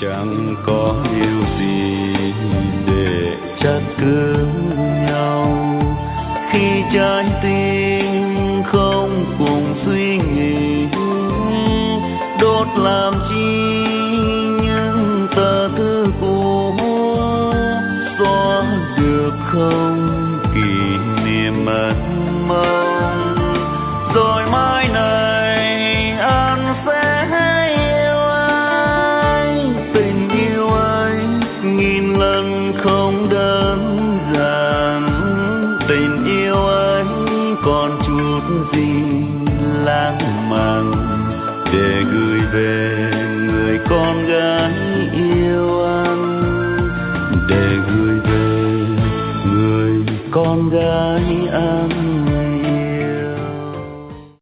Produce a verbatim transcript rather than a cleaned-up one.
chẳng có điều gì để trách cứ nhau khi trái tim không cùng suy nghĩ đốt làm chi những tờ thư cũ xóa được không kỷ niệm mất mong rồi mai này anh sẽ yêu anh tình yêu anh nghìn lần không đơn giản tình yêu anh còn chút gì